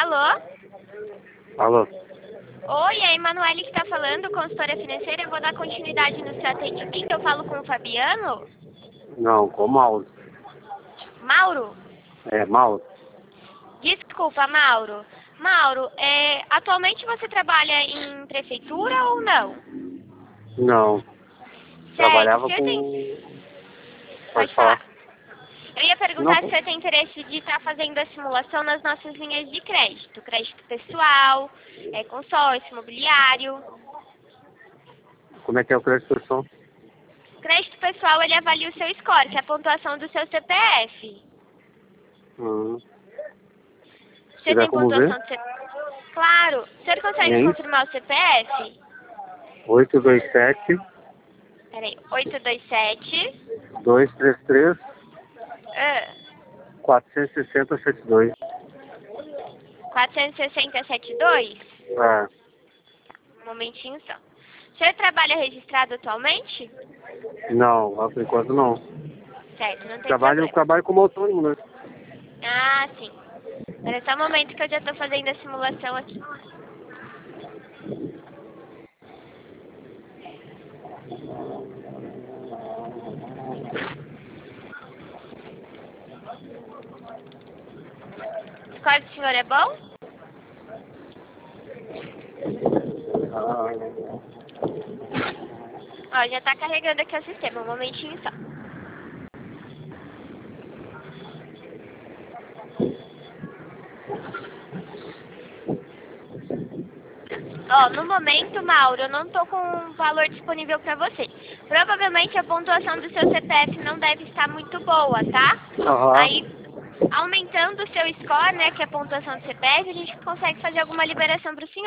Alô? Alô? Oi, é a Emanuele que está falando, consultora financeira. Eu vou dar continuidade no seu atendimento. Eu falo com o Fabiano. Não, com Mauro. Mauro? É, Mauro? Desculpa, Mauro. Mauro, atualmente você trabalha em prefeitura ou não? Não. Certo. Trabalhava Você tem... com... Pode Pode falar. falar. Eu ia Não, perguntar se você tem interesse de estar fazendo a simulação nas nossas linhas de crédito. Crédito pessoal, consórcio, imobiliário. como é que é o crédito pessoal? Crédito pessoal, ele avalia o seu score, que é a pontuação do seu CPF. Se Você tiver tem como ver, pontuação do CPF? Claro. Você consegue é isso. confirmar o CPF? 827 Peraí, 827 233 ah, 460 72. 46072? É, Um momentinho só. O senhor trabalha registrado atualmente? não, por enquanto não. Certo, não tem Eu problema. trabalho como autônomo, né? Ah, sim. Espera só um momento que eu já estou fazendo a simulação aqui. O score do senhor é bom? Ó, já está carregando aqui o sistema. Um momentinho só. Ó, no momento, Mauro, eu não tô com um valor disponível para você. Provavelmente a pontuação do seu CPF não deve estar muito boa, tá? Aí, aumentando o seu score, né, que é a pontuação do CPF, a gente consegue fazer alguma liberação para o senhor.